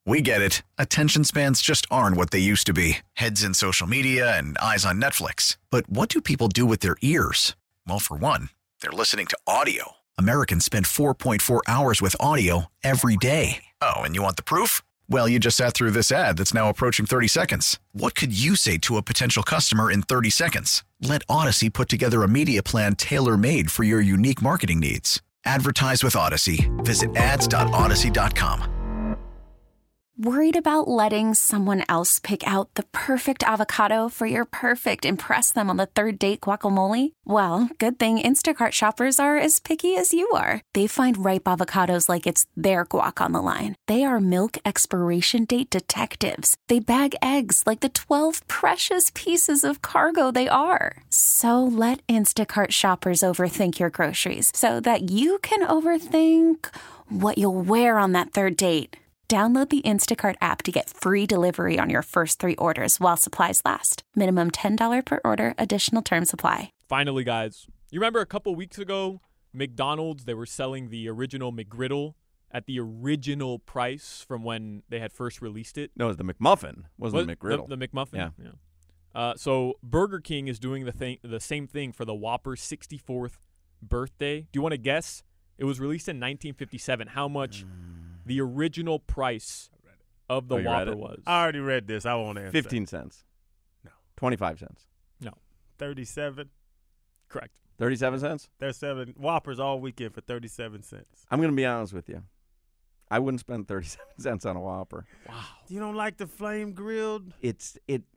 We get it. Attention spans just aren't what they used to be. Heads in social media and eyes on Netflix. But what do people do with their ears? Well, for one, they're listening to audio. Americans spend 4.4 hours with audio every day. Oh, and you want the proof? Well, you just sat through this ad that's now approaching 30 seconds. What could you say to a potential customer in 30 seconds? Let Odyssey put together a media plan tailor-made for your unique marketing needs. Advertise with Odyssey. Visit ads.odyssey.com. Worried about letting someone else pick out the perfect avocado for your perfect impress them on the third date guacamole? Well, good thing Instacart shoppers are as picky as you are. They find ripe avocados like it's their guac on the line. They are milk expiration date detectives. They bag eggs like the 12 precious pieces of cargo they are. So let Instacart shoppers overthink your groceries so that you can overthink what you'll wear on that third date. Download the Instacart app to get free delivery on your first 3 orders while supplies last. Minimum $10 per order. Additional terms apply. Finally, guys, you remember a couple weeks ago, McDonald's, they were selling the original McGriddle at the original price from when they had first released it. No, it was the McMuffin. Wasn't the McGriddle. The McMuffin? Yeah. So Burger King is doing the same thing for the Whopper's 64th birthday. Do you want to guess? It was released in 1957. How much the original price of the Whopper was? I already read this. I won't answer. 15 cents. No. 25 cents. No. 37. Correct. 37 cents? There's 7 Whoppers all weekend for 37 cents. I'm going to be honest with you. I wouldn't spend 37 cents on a Whopper. Wow. You don't like the flame grilled? It's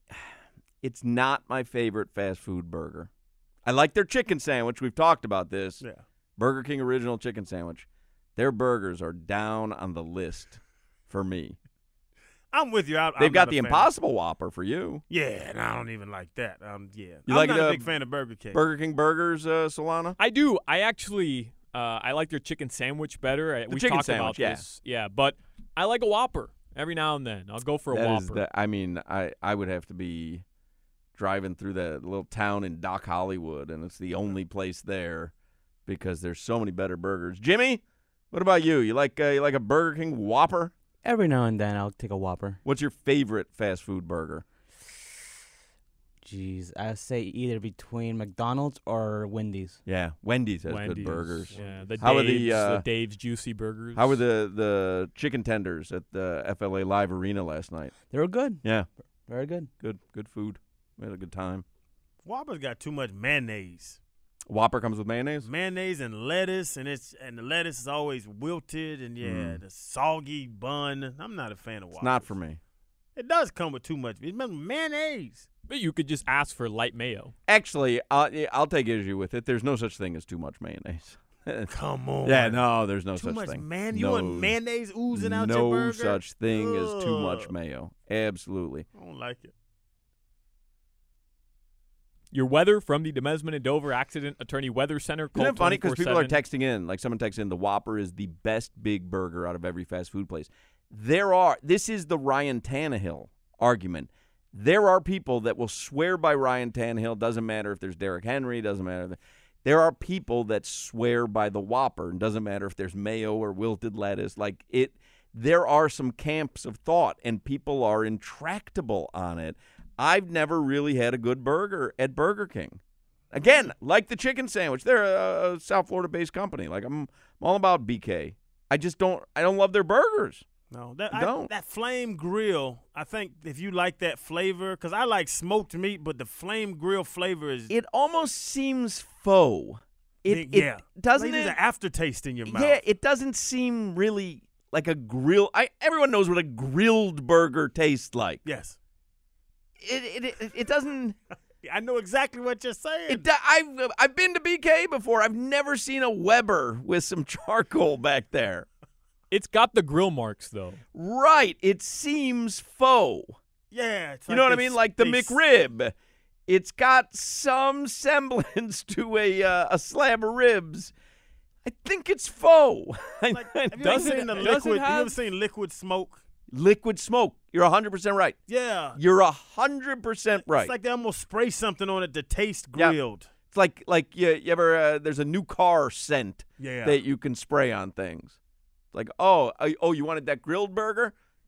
not my favorite fast food burger. I like their chicken sandwich. We've talked about this. Yeah. Burger King original chicken sandwich. Their burgers are down on the list for me. I'm with you. They've got the Impossible Whopper for you. Yeah, and I don't even like that. You I'm like not a big fan of Burger King. Burger King burgers, Solana? I do. I actually I like their chicken sandwich better. We chicken talked sandwich, about this. Yeah, but I like a Whopper every now and then. I'll go for a Whopper. I would have to be driving through that little town in Dock Hollywood, and it's the only place there because there's so many better burgers. Jimmy, what about you? You like a Burger King Whopper? Every now and then I'll take a Whopper. What's your favorite fast food burger? Jeez, I'd say either between McDonald's or Wendy's. Yeah, Wendy's has good burgers. Yeah, the Dave's Juicy Burgers. How were the chicken tenders at the FLA Live Arena last night? They were good. Yeah. Very good. Good food. We had a good time. Whopper's got too much mayonnaise. Whopper comes with mayonnaise? Mayonnaise and lettuce, and the lettuce is always wilted, and the soggy bun. I'm not a fan of Whopper. It's not for me. It does come with too much. Remember, mayonnaise. But you could just ask for light mayo. Actually, I'll take issue with it. There's no such thing as too much mayonnaise. Come on. Yeah, no, there's no too such much thing. You want mayonnaise oozing out your burger? No such thing as too much mayo. Absolutely. I don't like it. Your weather from the Demesman and Dover Accident Attorney Weather Center. Isn't it funny because people are texting in, like someone texts in, the Whopper is the best big burger out of every fast food place. This is the Ryan Tannehill argument. There are people that will swear by Ryan Tannehill. Doesn't matter if there's Derrick Henry. Doesn't matter. There are people that swear by the Whopper. It doesn't matter if there's mayo or wilted lettuce. There are some camps of thought, and people are intractable on it. I've never really had a good burger at Burger King. Again, like the chicken sandwich. They're a South Florida-based company. I'm all about BK. I don't love their burgers. No, that flame grill, I think if you like that flavor, because I like smoked meat, but the flame grill flavor is... It almost seems faux. It doesn't There's an aftertaste in your mouth. Yeah, it doesn't seem really like a grill. Everyone knows what a grilled burger tastes like. Yes. It doesn't... I know exactly what you're saying. I've been to BK before. I've never seen a Weber with some charcoal back there. It's got the grill marks, though. Right. It seems faux. Yeah. You know what I mean? Like the McRib. It's got some semblance to a slab of ribs. I think it's faux. Have you ever seen liquid smoke? Liquid smoke. You're 100% right. Yeah. You're 100% right. It's like they almost spray something on it to taste grilled. Yeah. It's like you ever there's a new car scent that you can spray on things. Like, you wanted that grilled burger?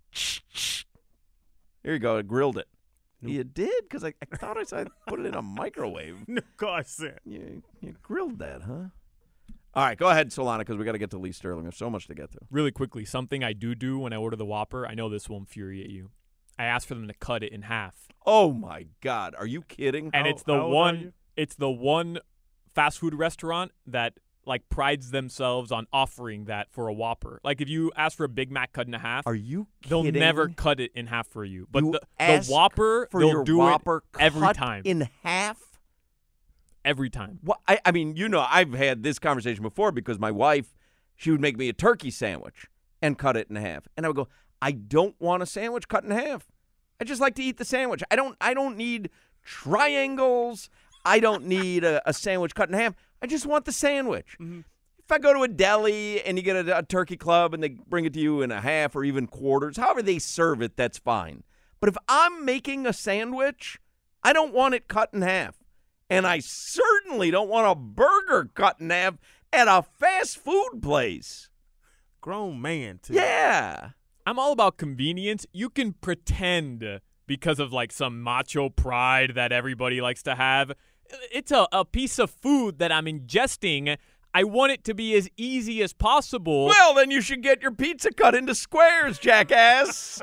Here you go. I grilled it. You did? Because I thought I said put it in a microwave. No, God said. You grilled that, huh? All right, go ahead, Solana, because we got to get to Lee Sterling. There's so much to get to. Really quickly, something I do when I order the Whopper, I know this will infuriate you. I ask for them to cut it in half. Oh, my God. Are you kidding? And it's the one fast food restaurant that like prides themselves on offering that for a Whopper. Like if you ask for a Big Mac cut in half, Are you they'll kidding? never cut it in half for you. But You the ask Whopper, for they'll your do Whopper it every cut time. in half? Every time. Well, I mean, I've had this conversation before because my wife, she would make me a turkey sandwich and cut it in half. And I would go, I don't want a sandwich cut in half. I just like to eat the sandwich. I don't need triangles. I don't need a sandwich cut in half. I just want the sandwich. Mm-hmm. If I go to a deli and you get a turkey club and they bring it to you in a half or even quarters, however they serve it, that's fine. But if I'm making a sandwich, I don't want it cut in half. And I certainly don't want a burger cut in half at a fast food place. Grown man, too. Yeah. I'm all about convenience. You can pretend because of like some macho pride that everybody likes to have. It's a piece of food that I'm ingesting. I want it to be as easy as possible. Well, then you should get your pizza cut into squares, jackass.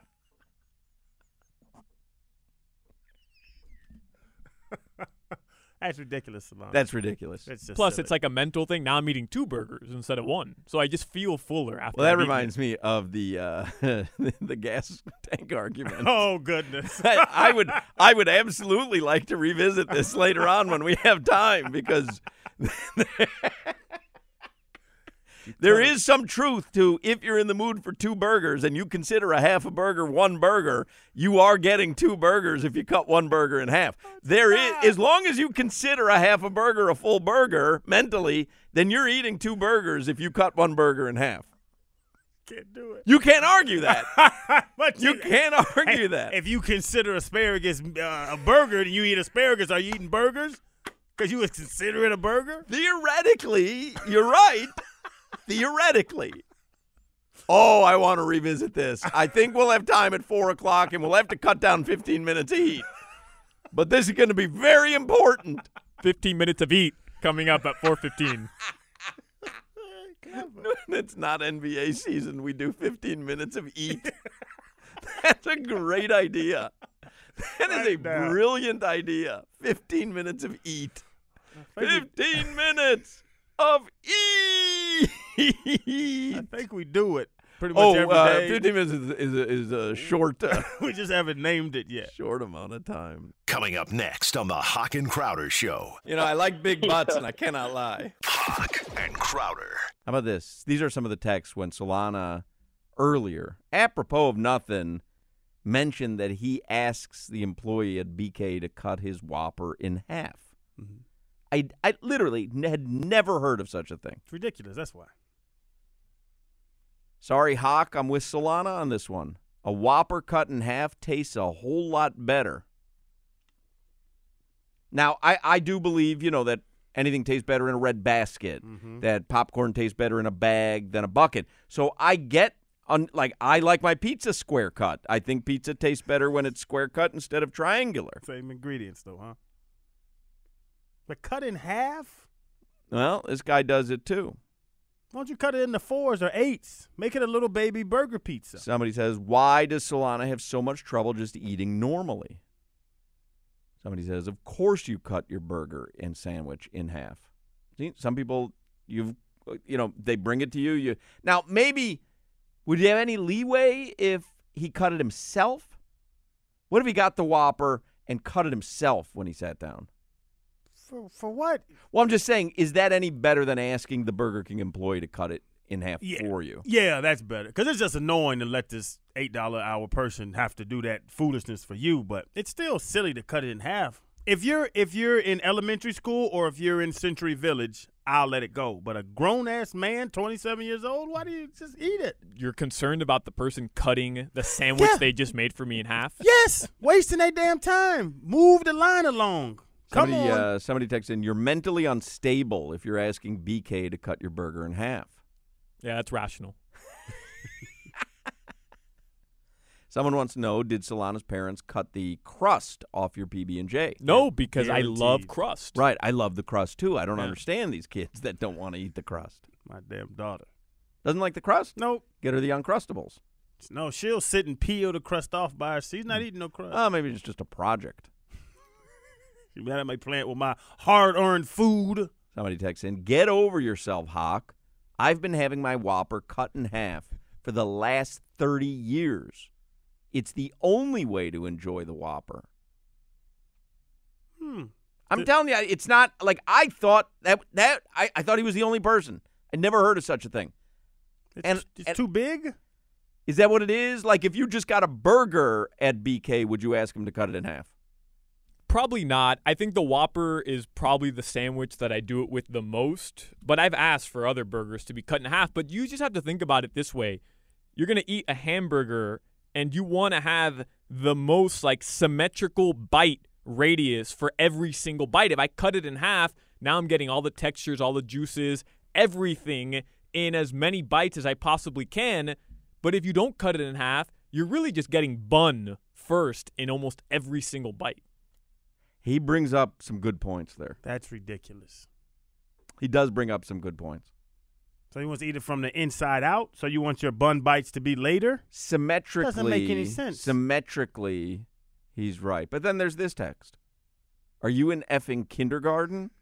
That's ridiculous, Salon. That's ridiculous. It's just Plus, silly. it's like a mental thing. Now I'm eating 2 burgers instead of 1. So I just feel fuller after Well, that I've eaten reminds it. me of the the gas tank argument. Oh, goodness. I would absolutely like to revisit this later on when we have time because there is some truth to if you're in the mood for 2 burgers and you consider a half a burger 1 burger, you are getting 2 burgers if you cut 1 burger in half. There is, as long as you consider a half a burger a full burger mentally, then you're eating 2 burgers if you cut 1 burger in half. Can't do it. You can't argue that. But You can't argue that. If you consider asparagus a burger and you eat asparagus, are you eating burgers? Because you would consider it a burger? Theoretically, you're right. Theoretically. Oh, I want to revisit this. I think we'll have time at 4 o'clock, and we'll have to cut down 15 minutes to eat. But this is going to be very important. 15 minutes of eat coming up at 4:15. It's not NBA season. We do 15 minutes of eat. That's a great idea. That is a brilliant idea. 15 minutes of eat. 15 minutes of eat. I think we do it pretty much every day. 15 minutes is a short, We just haven't named it yet. short amount of time. Coming up next on the Hawk and Crowder Show. You know, I like big butts, and I cannot lie. Hawk and Crowder. How about this? These are some of the texts when Solana earlier, apropos of nothing, mentioned that he asks the employee at BK to cut his Whopper in half. I literally had never heard of such a thing. It's ridiculous. That's why. Sorry, Hawk, I'm with Solana on this one. A Whopper cut in half tastes a whole lot better. Now, I do believe, that anything tastes better in a red basket, that popcorn tastes better in a bag than a bucket. So I get, I like my pizza square cut. I think pizza tastes better when it's square cut instead of triangular. Same ingredients, though, huh? But cut in half? Well, this guy does it too. Why don't you cut it into 4s or 8s? Make it a little baby burger pizza. Somebody says, why does Solana have so much trouble just eating normally? Somebody says, of course you cut your burger and sandwich in half. See, some people, they bring it to you. Now, maybe, would you have any leeway if he cut it himself? What if he got the Whopper and cut it himself when he sat down? For what? Well, I'm just saying, is that any better than asking the Burger King employee to cut it in half for you? Yeah, that's better. Because it's just annoying to let this $8 an hour person have to do that foolishness for you, but it's still silly to cut it in half. If you're in elementary school or if you're in Century Village, I'll let it go. But a grown-ass man, 27 years old, why do you just eat it? You're concerned about the person cutting the sandwich Yeah. they just made for me in half? Yes, wasting their damn time. Move the line along. Come on. Somebody texted in, you're mentally unstable if you're asking BK to cut your burger in half. Yeah, that's rational. Someone wants to know, did Solana's parents cut the crust off your PB&J? No, because I Guaranteed. love crust. Right, I love the crust too. I don't Yeah. understand these kids that don't want to eat the crust. My damn daughter. Doesn't like the crust? Nope. Get her the Uncrustables. No, she'll sit and peel the crust off by her. She's not eating no crust. Oh, maybe it's just a project. She's mad at my plant with my hard-earned food. Somebody texts in, get over yourself, Hawk. I've been having my Whopper cut in half for the last 30 years. It's the only way to enjoy the Whopper. I'm telling you, it's not like I thought I thought he was the only person. I never heard of such a thing. It's too big? Is that what it is? Like if you just got a burger at BK, would you ask him to cut it in half? Probably not. I think the Whopper is probably the sandwich that I do it with the most. But I've asked for other burgers to be cut in half. But you just have to think about it this way. You're going to eat a hamburger, and you want to have the most like symmetrical bite radius for every single bite. If I cut it in half, now I'm getting all the textures, all the juices, everything in as many bites as I possibly can. But if you don't cut it in half, you're really just getting bun first in almost every single bite. He brings up some good points there. That's ridiculous. He does bring up some good points. So he wants to eat it from the inside out? So you want your bun bites to be later? Symmetrically. Doesn't make any sense. Symmetrically, he's right. But then there's this text. Are you in effing kindergarten?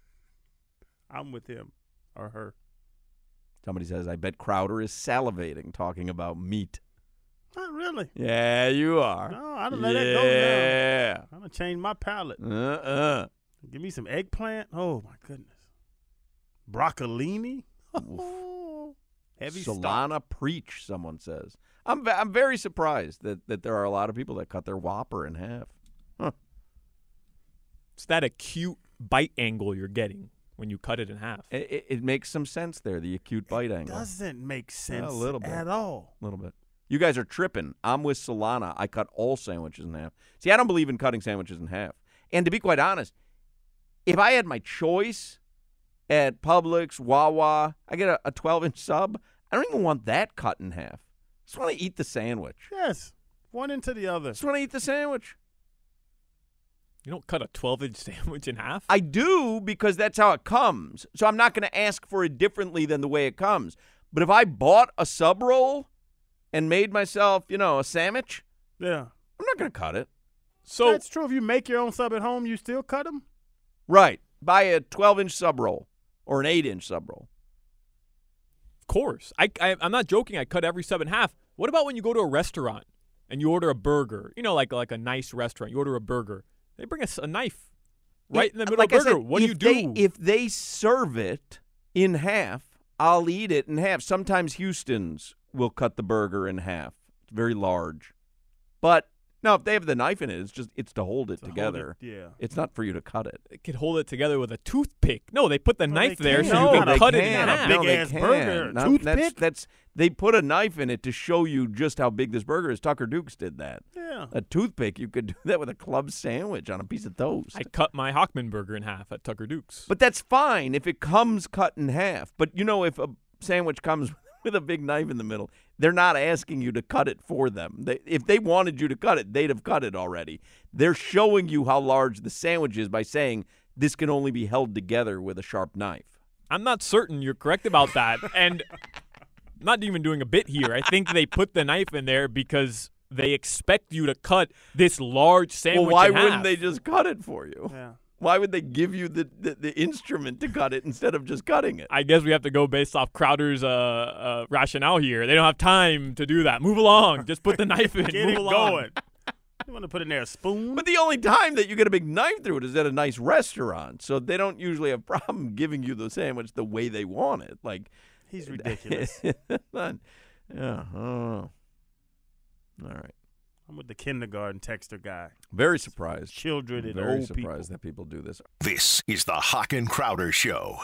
I'm with him or her. Somebody says, I bet Crowder is salivating talking about meat. Not really. Yeah, you are. No, I don't let that go now. Yeah. I'm going to change my palate. Give me some eggplant. Oh, my goodness. Broccolini. Heavy stock. Solana preach, someone says. I'm very surprised that there are a lot of people that cut their Whopper in half. Huh. It's that acute bite angle you're getting when you cut it in half. It makes some sense there, the acute bite angle. Doesn't make sense a little bit. at all. A little bit. You guys are tripping. I'm with Solana. I cut all sandwiches in half. See, I don't believe in cutting sandwiches in half. And to be quite honest, if I had my choice at Publix, Wawa, I get a 12-inch sub, I don't even want that cut in half. I just want to eat the sandwich. Yes. One into the other. Just want to eat the sandwich. You don't cut a 12-inch sandwich in half? I do because that's how it comes. So I'm not going to ask for it differently than the way it comes. But if I bought a sub roll and made myself, a sandwich, Yeah. I'm not going to cut it. So That's true. If you make your own sub at home, you still cut them? Right. Buy a 12-inch sub roll or an 8-inch sub roll. Of course. I'm not joking. I cut every sub in half. What about when you go to a restaurant and you order a burger? Like a nice restaurant. You order a burger. They bring us a knife right in the middle of the burger. What do you do? If they serve it in half, I'll eat it in half. Sometimes Houston's will cut the burger in half. It's very large. But no, if they have the knife in it, it's to hold it together. Yeah. It's not for you to cut it. They could hold it together with a toothpick. No, they put the knife they there can't. so No, you can they cut it in can't. half. Big they ass can't. burger. No, Toothpick? They put a knife in it to show you just how big this burger is. Tucker Dukes did that. Yeah. A toothpick, you could do that with a club sandwich on a piece of toast. I cut my Hockman burger in half at Tucker Duke's. But that's fine if it comes cut in half. But if a sandwich comes with a big knife in the middle, they're not asking you to cut it for them. If they wanted you to cut it, they'd have cut it already. They're showing you how large the sandwich is by saying this can only be held together with a sharp knife. I'm not certain you're correct about that. And I'm not even doing a bit here. I think they put the knife in there because they expect you to cut this large sandwich Well, why in half. wouldn't they just cut it for you? Yeah. Why would they give you the instrument to cut it instead of just cutting it? I guess we have to go based off Crowder's rationale here. They don't have time to do that. Move along. Just put the knife in. Get Move it along. going. You want to put in there a spoon? But the only time that you get a big knife through it is at a nice restaurant. So they don't usually have a problem giving you the sandwich the way they want it. Like He's ridiculous. Yeah. Oh. All right. I'm with the kindergarten texter guy. Very surprised. Children and Very old surprised people. that people do this. This is the Hawk and Crowder Show.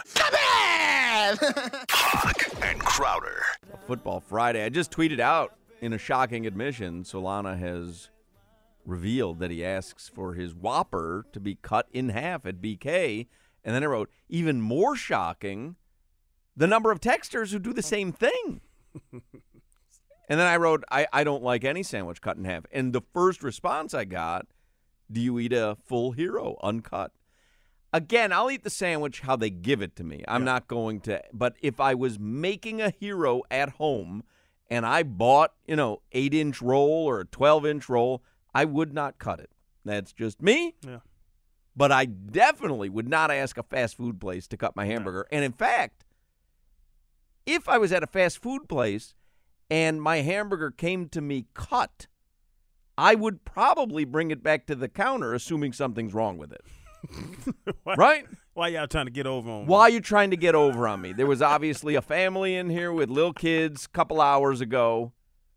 Hawk and Crowder. Football Friday. I just tweeted out in a shocking admission, Solana has revealed that he asks for his Whopper to be cut in half at BK. And then I wrote, even more shocking, the number of texters who do the same thing. And then I wrote, I don't like any sandwich cut in half. And the first response I got, do you eat a full hero, uncut? Again, I'll eat the sandwich how they give it to me. I'm not going to. But if I was making a hero at home and I bought, 8-inch roll or a 12-inch roll, I would not cut it. That's just me. Yeah. But I definitely would not ask a fast food place to cut my hamburger. And in fact, if I was at a fast food place and my hamburger came to me cut, I would probably bring it back to the counter, assuming something's wrong with it. Right? Why y'all trying to get over on me? Why are you trying to get over on me? There was obviously a family in here with little kids a couple hours ago.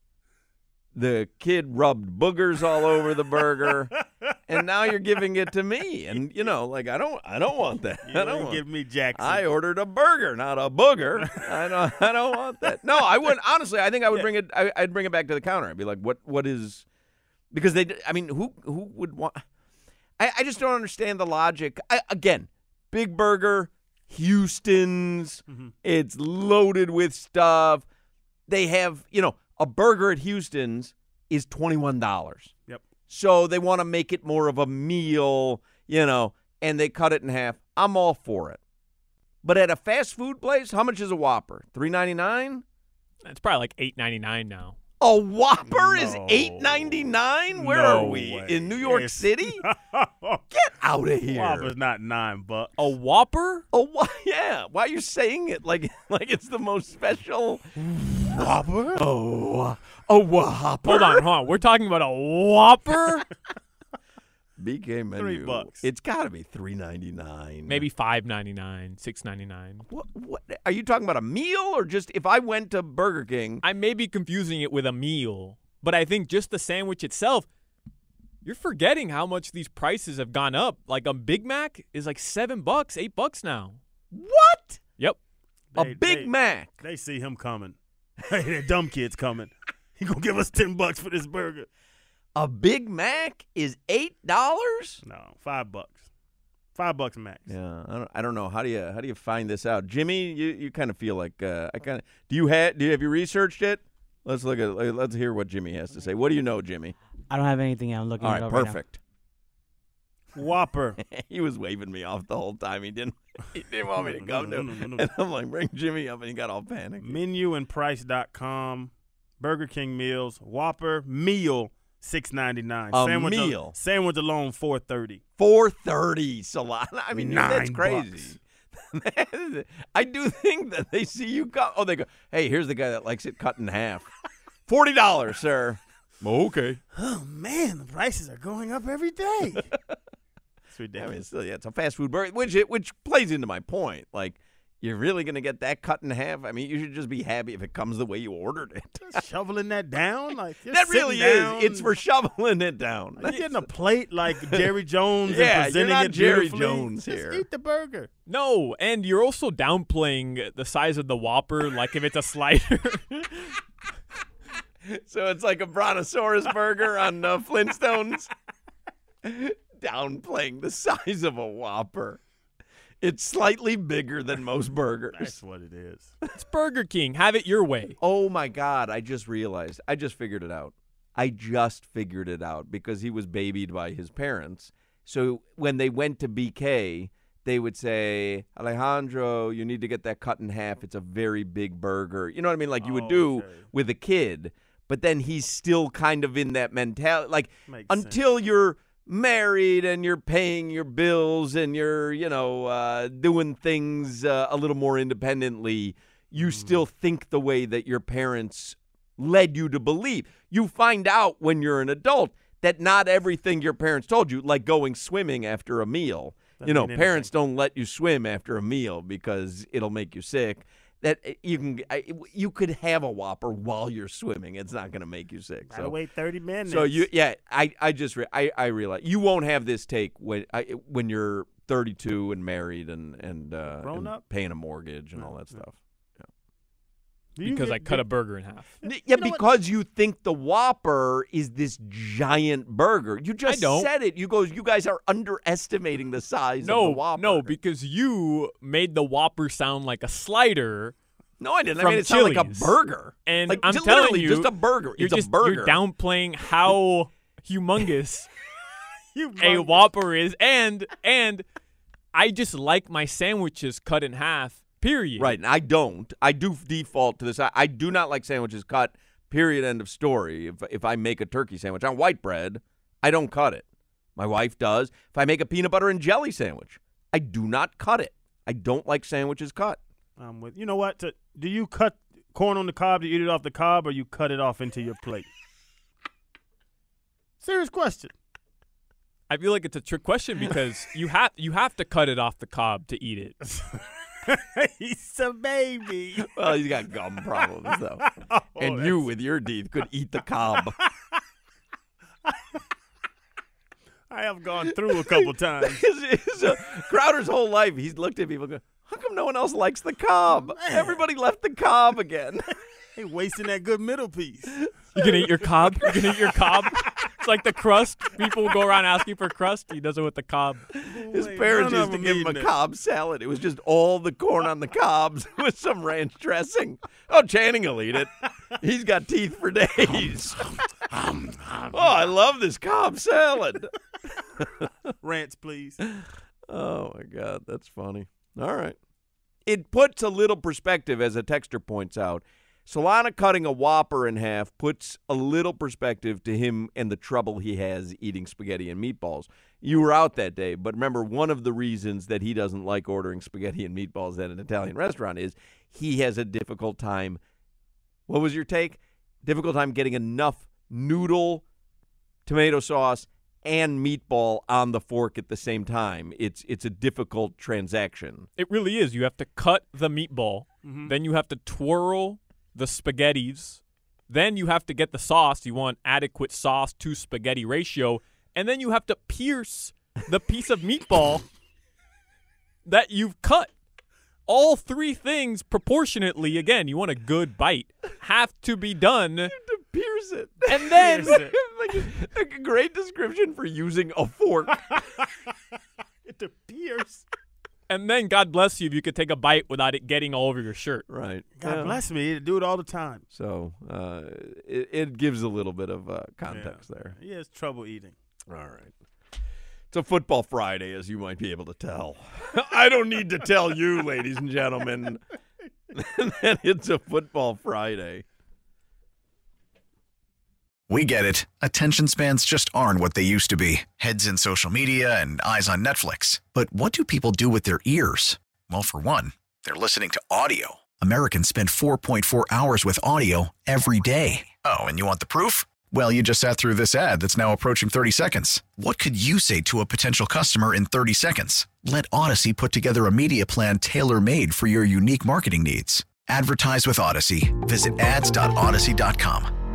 The kid rubbed boogers all over the burger, and now you're giving it to me. And I don't want that. You don't give me Jackson. I ordered a burger, not a booger. I don't want that. No, I wouldn't. Honestly, I think I would bring it. I'd bring it back to the counter. I'd be like, what is? Because who would want? I just don't understand the logic. Again, big burger, Houston's. Mm-hmm. It's loaded with stuff. They have, a burger at Houston's is $21. Yep. So they want to make it more of a meal, and they cut it in half. I'm all for it. But at a fast food place, how much is a Whopper? $3.99? It's probably like $8.99 now. A Whopper is $8.99? Where are we? way. In New York City? Get out of here. Whopper's not $9. A Whopper? Yeah. Why are you saying it like it's the most special Whopper? Oh, a Whopper. Hold on. We're talking about a Whopper? BK menu. $3. It's got to be $3.99. Maybe $5.99, $6.99. What? Are you talking about a meal or just if I went to Burger King? I may be confusing it with a meal, but I think just the sandwich itself, you're forgetting how much these prices have gone up. Like a Big Mac is like $7, $8 now. What? Yep. A Big Mac. They see him coming. Hey, that dumb kid's coming. He gonna give us $10 for this burger. A Big Mac is $8? No, $5. $5 max. Yeah, I don't know. How do you find this out, Jimmy? You kind of feel like do you have you researched it? Let's hear what Jimmy has to say. What do you know, Jimmy? I don't have anything. I'm looking it up right now. Perfect. Whopper. He was waving me off the whole time. He didn't want me to come to him. And I'm like, bring Jimmy up, and he got all panicked. Menuandprice.com. Burger King meals. Whopper meal. $6.99. Meal. Sandwich alone, $4.30. $4.30. Salad. I mean, that's $9. crazy. I do think that they see you cut. Oh, they go, hey, here's the guy that likes it cut in half. $40, sir. Okay. Oh man, the prices are going up every day. It's ridiculous. I mean, it's a fast food burger, which plays into my point. Like, you're really going to get that cut in half? I mean, you should just be happy if it comes the way you ordered it. Just shoveling that down? Like that really is. It's for shoveling it down. Are you getting a plate like Jerry Jones and yeah, presenting you're not it Jerry beautifully? Jones here. Just eat the burger. No, and you're also downplaying the size of the Whopper like if it's a slider. So it's like a Brontosaurus burger on Flintstones. Downplaying the size of a Whopper. It's slightly bigger than most burgers. That's what it is. It's Burger King. Have it your way. Oh, my God. I just realized. I just figured it out. Because he was babied by his parents. So when they went to BK, they would say, Alejandro, you need to get that cut in half. It's a very big burger. You know what I mean? Like you would do with a kid. But then he's still kind of in that mentality. Like until you're married and you're paying your bills and you're, doing things a little more independently, you still think the way that your parents led you to believe. You find out when you're an adult that not everything your parents told you, like going swimming after a meal. Parents don't let you swim after a meal because it'll make you sick. That you could have a Whopper while you're swimming. It's not going to make you sick. Gotta wait 30 minutes. So I realize you won't have this take when you're 32 and married and grown up, paying a mortgage and all that stuff. Because I cut a burger in half. Yeah, because you think the Whopper is this giant burger. You just said it. You guys are underestimating the size of the Whopper. No, because you made the Whopper sound like a slider, No, I didn't. I from mean, it sounded like a Chili's. burger. And like, I'm just telling literally you, just a burger. You're It's a burger. You're downplaying how humongous a Humongous. Whopper is, and I just like my sandwiches cut in half. Period. Right, and I don't. I do default to this. I do not like sandwiches cut. Period. End of story. If I make a turkey sandwich on white bread, I don't cut it. My wife does. If I make a peanut butter and jelly sandwich, I do not cut it. I don't like sandwiches cut. You know what? Do you cut corn on the cob to eat it off the cob, or you cut it off into your plate? Serious question. I feel like it's a trick question because you have to cut it off the cob to eat it. He's a baby. Well, he's got gum problems, though. And you, with your teeth, could eat the cob. I have gone through a couple times. Crowder's whole life, he's looked at people going, how come no one else likes the cob? Man. Everybody left the cob again. Hey, wasting that good middle piece. You can eat your cob. You can eat your cob. It's like the crust. People will go around asking for crust. He does it with the cob. His parents none used of to them give him a eating it. cob salad. It was just all the corn on the cobs with some ranch dressing. Oh, Channing will eat it. He's got teeth for days. Oh, I love this cob salad. Rants, please. Oh, my God. That's funny. All right. It puts a little perspective, as a texter points out. Solana cutting a Whopper in half puts a little perspective to him and the trouble he has eating spaghetti and meatballs. You were out that day, but remember, one of the reasons that he doesn't like ordering spaghetti and meatballs at an Italian restaurant is he has a difficult time. What was your take? Difficult time getting enough noodle, tomato sauce, and meatball on the fork at the same time. It's a difficult transaction. It really is. You have to cut the meatball. Then you have to twirl the spaghettis. Then you have to get the sauce. You want adequate sauce to spaghetti ratio. And then you have to pierce the piece of meatball that you've cut. All three things proportionately, again, you want a good bite, have to be done. To pierce it. And then like a great description for using a fork. To pierce. And then, God bless you if you could take a bite without it getting all over your shirt. Right. God bless me. I do it all the time. So it gives a little bit of context there. He has trouble eating. All right. It's a football Friday, as you might be able to tell. I don't need to tell you, ladies and gentlemen, that it's a football Friday. We get it. Attention spans just aren't what they used to be. Heads in social media and eyes on Netflix. But what do people do with their ears? Well, for one, they're listening to audio. Americans spend 4.4 hours with audio every day. Oh, and you want the proof? Well, you just sat through this ad that's now approaching 30 seconds. What could you say to a potential customer in 30 seconds? Let Odyssey put together a media plan tailor-made for your unique marketing needs. Advertise with Odyssey. Visit ads.odyssey.com.